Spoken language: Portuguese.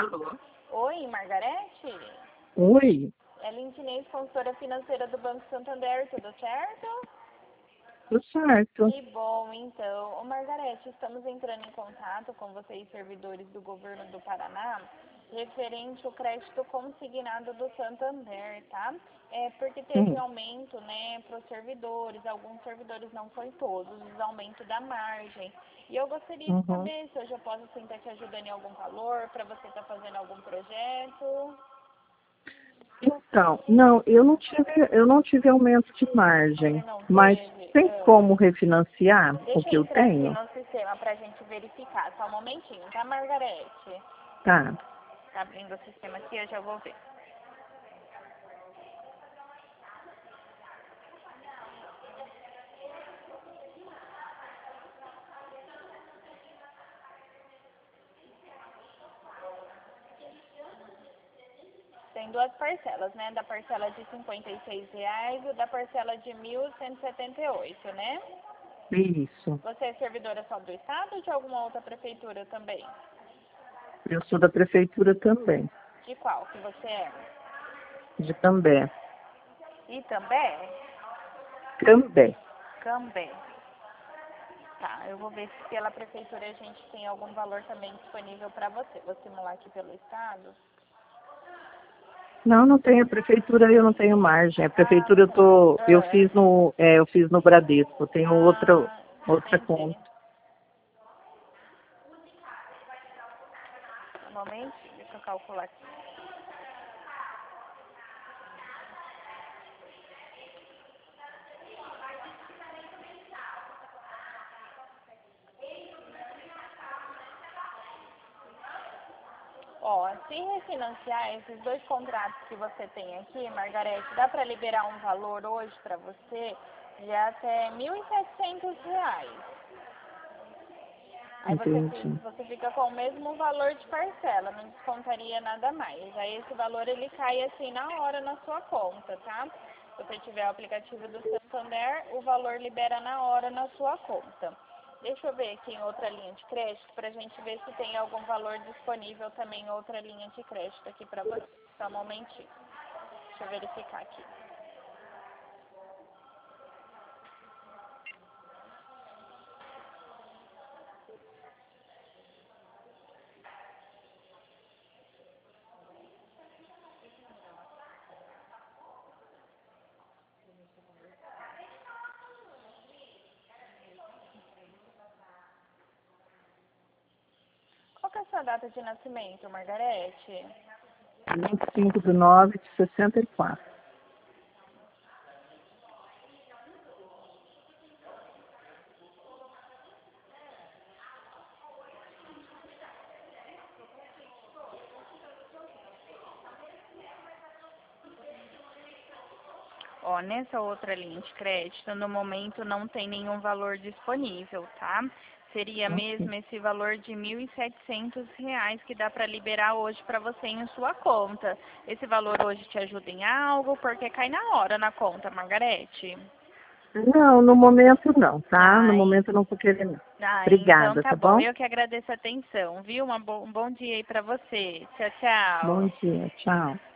Alô? Oi, Margarete? Oi, É Lindinês, consultora financeira do Banco Santander, tudo certo? tudo certo. Que bom, então. Ô, Margarete, estamos entrando em contato com vocês, servidores do governo do Paraná, referente ao crédito consignado do Santander, tá? É porque teve Sim. aumento, né, para os servidores, alguns servidores, não foi todos, aumento da margem. E eu gostaria de Uhum. saber se hoje eu posso assim, estar te ajudando em algum valor, para você estar fazendo algum projeto. Então, não, eu não tive aumento de Você margem, não mas teve? tem como refinanciar o Deixa que eu eu entrar aqui tenho? no sistema para a gente verificar. Só um momentinho, tá, Margarete? Tá. Tá abrindo o sistema aqui, eu já vou ver. Tem duas parcelas, né? Da parcela de R$ 56 e da parcela de 1.178, né? Isso. Você é servidora só do Estado ou de alguma outra prefeitura também? Eu sou da prefeitura também, De qual que você é? de Cambé. E também? Cambé. Cambé. Tá, eu vou ver se pela prefeitura a gente tem algum valor também disponível para você. Vou simular aqui pelo Estado. Não, não tenho. A prefeitura eu não tenho margem. A Ah, prefeitura não tem. eu fiz no Bradesco. Eu tenho outra Entendi. conta. Um momentinho, deixa eu calcular aqui. Ó, se refinanciar esses dois contratos que você tem aqui, Margarete, dá para liberar um valor hoje para você de até R$ 1.700. Aí Entendi. você fica com o mesmo valor de parcela, não descontaria nada mais. Aí esse valor ele cai assim na hora na sua conta, tá? Se você tiver o aplicativo do Santander, o valor libera na hora na sua conta. Deixa eu ver aqui em outra linha de crédito para a gente ver se tem algum valor disponível também em outra linha de crédito aqui para você. Só um momentinho. Deixa eu verificar aqui. Qual que é a sua data de nascimento, Margarete? 25/9/64. Ó, nessa outra linha de crédito, no momento não tem nenhum valor disponível, tá? Seria Ok. mesmo esse valor de R$ 1.700 que dá para liberar hoje para você em sua conta. Esse valor hoje te ajuda em algo? Porque cai na hora na conta, Margarete. Não, no momento não, tá? No Ai, momento eu não vou querer não. então Obrigada, tá tá bom. bom? Eu que agradeço a atenção, viu? Um bom dia aí para você. Tchau, Bom tchau. dia, tchau.